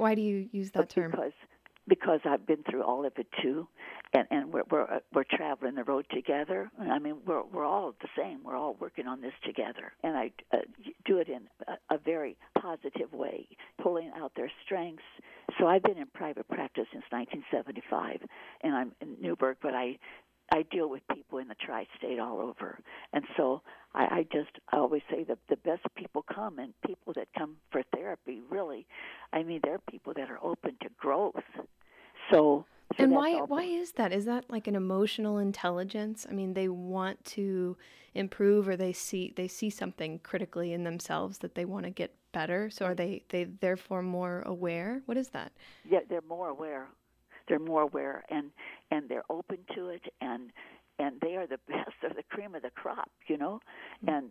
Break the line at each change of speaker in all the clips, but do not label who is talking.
Why do you use that term?
Because I've been through all of it too, and we're traveling the road together. I mean, we're all the same. We're all working on this together, and I do it in a very positive way, pulling out their strengths. So I've been in private practice since 1975, and I'm in Newburgh, but I deal with people in the tri-state all over. And so I always say that the best people come, and people that come for therapy, really, I mean, they're people that are open to growth. So
and why is that? Is that like an emotional intelligence? I mean, they want to improve, or they see something critically in themselves that they want to get better. So are they therefore more aware? What is that?
Yeah, they're more aware. They're more aware, and they're open to it, and they are the best, they're the cream of the crop, you know. And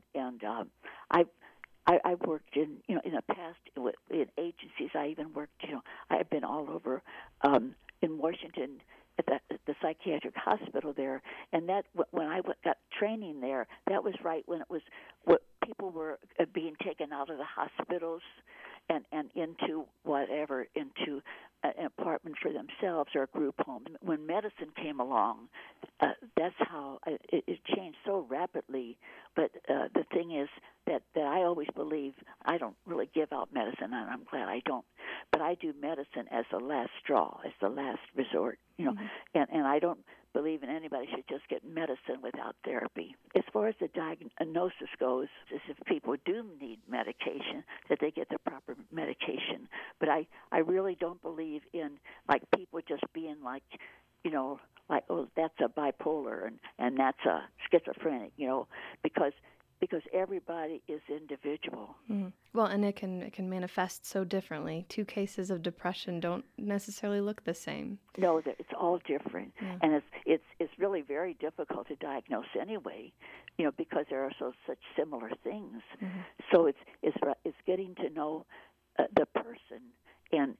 I've worked in the past in agencies. I even worked, I've been all over in Washington at the psychiatric hospital there, and that when I got training there, that was right when people were being taken out of the hospitals and into an apartment for themselves or a group home. When medicine came along, that's how it changed so rapidly. But the thing is that I always believe, I don't really give out medicine, and I'm glad I don't, but I do medicine as the last straw, as the last resort, and I don't believe in anybody should just get medicine without therapy. As far as the diagnosis goes, is if people do need medication, that they get the proper medication. But I really don't believe in like people just being like, like, oh, that's a bipolar and that's a schizophrenic, because everybody is individual.
Mm-hmm. Well, and it can manifest so differently. 2 cases of depression don't necessarily look the same.
No, it's all different, and it's really very difficult to diagnose anyway, because there are such similar things. Mm-hmm. So it's getting to know the person, and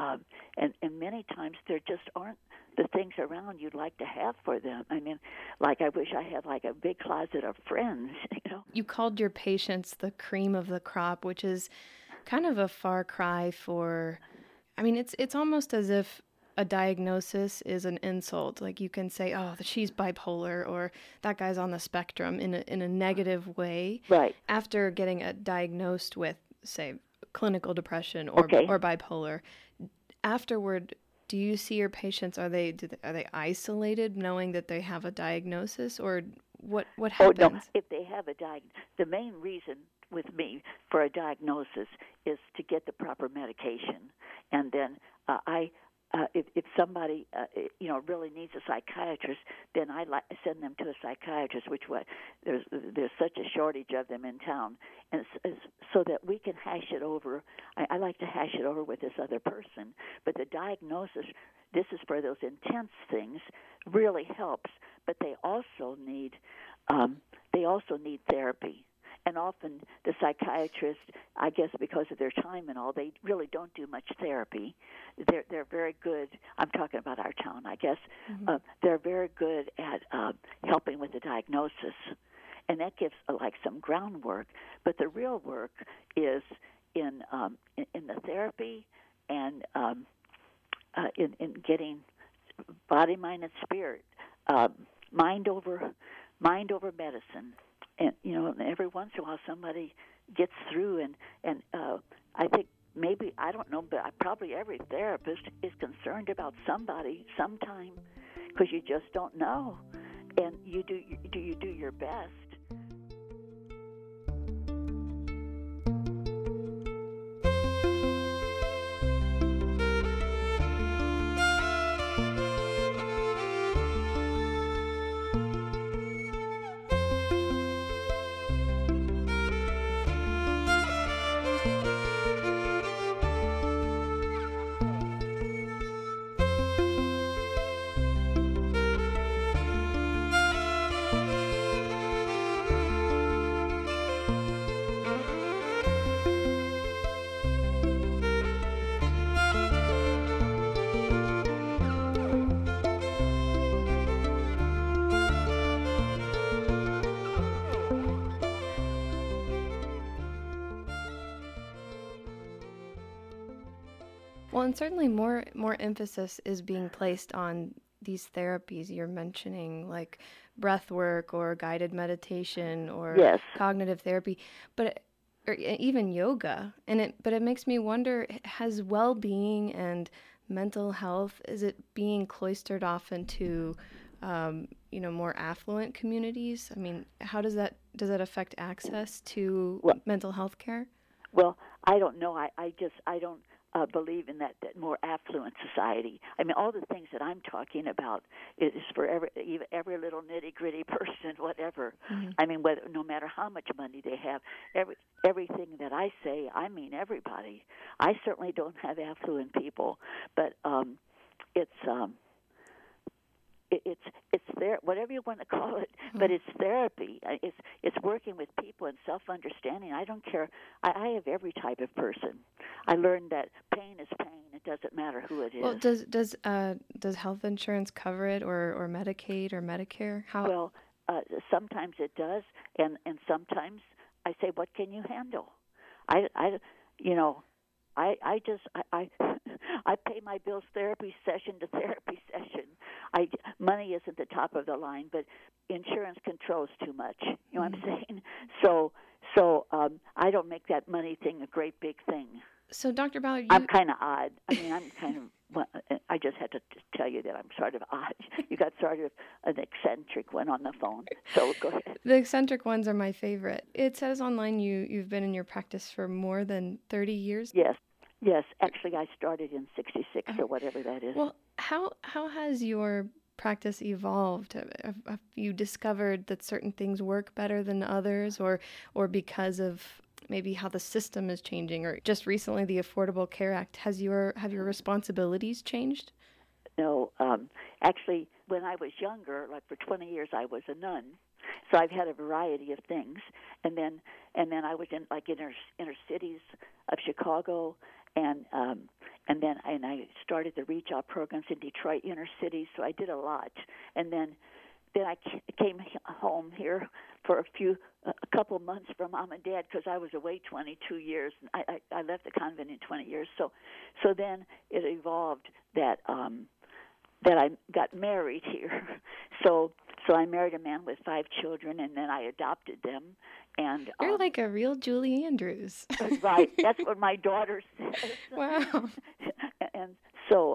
many times there just aren't the things around you'd like to have for them. I mean, like I wish I had like a big closet of friends,
You called your patients the cream of the crop, which is kind of a far cry for, I mean, it's almost as if a diagnosis is an insult. Like you can say, oh, she's bipolar, or that guy's on the spectrum in a negative way.
Right.
After getting diagnosed with, say, clinical depression or bipolar, afterward, do you see your patients, are they isolated knowing that they have a diagnosis, or what happens?
Oh, no. If they have the main reason with me for a diagnosis is to get the proper medication. And then if somebody really needs a psychiatrist, then I send them to a psychiatrist, there's such a shortage of them in town, and so that we can hash it over. I like to hash it over with this other person, but the diagnosis, this is for those intense things, really helps. But they also need therapy. And often the psychiatrists, I guess because of their time and all, they really don't do much therapy. They're very good. I'm talking about our town, I guess. Mm-hmm. They're very good at helping with the diagnosis, and that gives like some groundwork. But the real work is in the therapy and in getting body, mind, and spirit, mind over medicine. And every once in a while somebody gets through, and I think maybe, I don't know, but probably every therapist is concerned about somebody sometime, because you just don't know, and you do your best.
Well, and certainly more emphasis is being placed on these therapies you're mentioning, like breath work or guided meditation or
Yes.
cognitive therapy, but or even yoga. But it makes me wonder: has well-being and mental health, is it being cloistered off into more affluent communities? I mean, how does that affect access to
Well,
mental health care?
Well, I don't know. I don't believe in that more affluent society. I mean, all the things that I'm talking about is for every little nitty gritty person, whatever.
Mm-hmm.
I mean, no matter how much money they have, everything that I say, I mean everybody. I certainly don't have affluent people, but it's. It's there, whatever you want to call it, but it's therapy. It's working with people and self-understanding. I don't care. I have every type of person. I learned that pain is pain. It doesn't matter who it is.
Well, does health insurance cover it, or Medicaid or Medicare? How?
Well, sometimes it does, and sometimes I say, what can you handle? I I pay my bills therapy session to therapy session. Money isn't the top of the line, but insurance controls too much. You know what I'm saying? So I don't make that money thing a great big thing.
So, Dr. Ballard,
I'm kind of odd. I mean, I'm kind of. Well, I just had to tell you that I'm sort of odd. You got sort of an eccentric one on the phone. So go ahead.
The eccentric ones are my favorite. It says online you've been in your practice for more than 30 years.
Yes. Actually, I started in '66 or whatever that is.
Well, how has your practice evolved? Have you discovered that certain things work better than others, or because of maybe how the system is changing, or just recently the Affordable Care Act? Have your responsibilities changed?
No, actually, when I was younger, like for 20 years, I was a nun, so I've had a variety of things, and then I was in like inner cities of Chicago, and then I started the Reach Out programs in Detroit inner cities, so I did a lot, and then I came home here for a couple months from Mom and Dad because I was away 22 years. And I left the convent in 20 years. So then it evolved that I got married here. So I married a man with 5 children, and then I adopted them. And
you're like a real Julie Andrews.
Right. That's what my daughter says.
Wow.
And so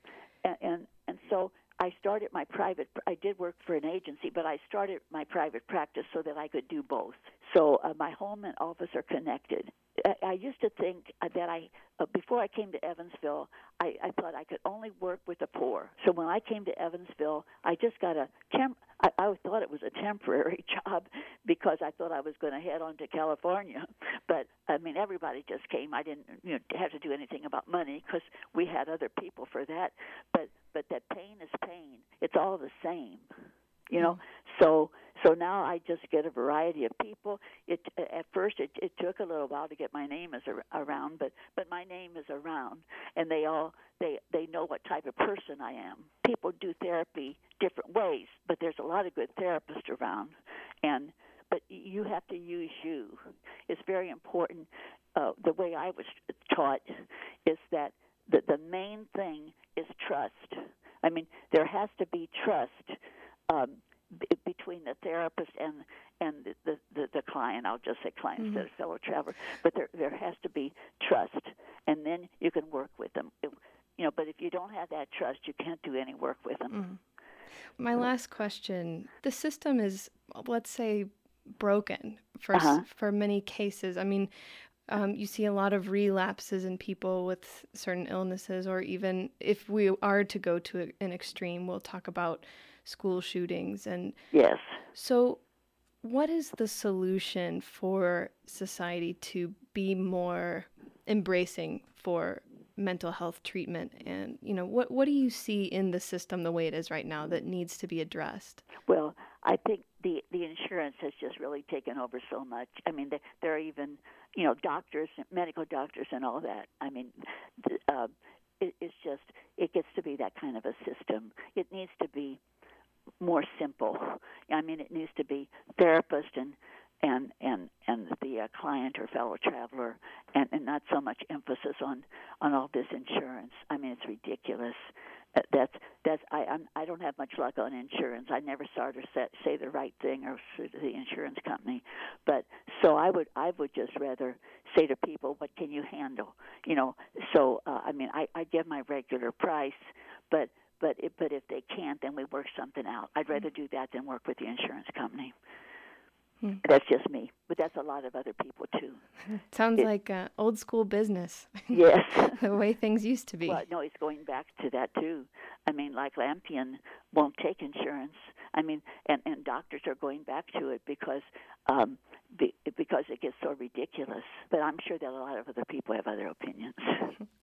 and so I started my private. I did work for an agency, but I started my private practice so that I could do both. So my home and office are connected. I used to think that before I came to Evansville, I thought I could only work with the poor. So when I came to Evansville, I just got I thought it was a temporary job because I thought I was going to head on to California. But I mean, everybody just came. I didn't have to do anything about money because we had other people for that. But that pain is pain. It's all the same. So now I just get a variety of people. At first it took a little while to get my name around, but my name is around, and they know what type of person I am. People do therapy different ways, but there's a lot of good therapists around, but you have to use you. It's very important. The way I was taught is that the main thing is trust. I mean, there has to be trust between the therapist and the client. I'll just say client instead of fellow traveler. But there has to be trust, and then you can work with them. But if you don't have that trust, you can't do any work with them.
My last question: the system is, let's say, broken for many cases. I mean, you see a lot of relapses in people with certain illnesses, or even if we are to go to an extreme, we'll talk about school shootings. And
yes.
So what is the solution for society to be more embracing for mental health treatment? And, what do you see in the system the way it is right now that needs to be addressed?
Well, I think the insurance has just really taken over so much. I mean, there are even, doctors, medical doctors and all that. I mean, it gets to be that kind of a system. It needs to be more simple. I mean, it needs to be therapist and and the client or fellow traveler, and not so much emphasis on all this insurance. I mean, it's ridiculous. I don't have much luck on insurance. I never start or say the right thing or sue the insurance company, but so I would just rather say to people, what can you handle? So I mean, I give my regular price, but if they can't, then we work something out. I'd rather do that than work with the insurance company. That's just me, but that's a lot of other people too.
Sounds like old school business.
Yes.
The way things used to be.
Well, no, it's going back to that too. I mean, like Lampion won't take insurance. I mean, and doctors are going back to it because it gets so ridiculous. But I'm sure that a lot of other people have other opinions.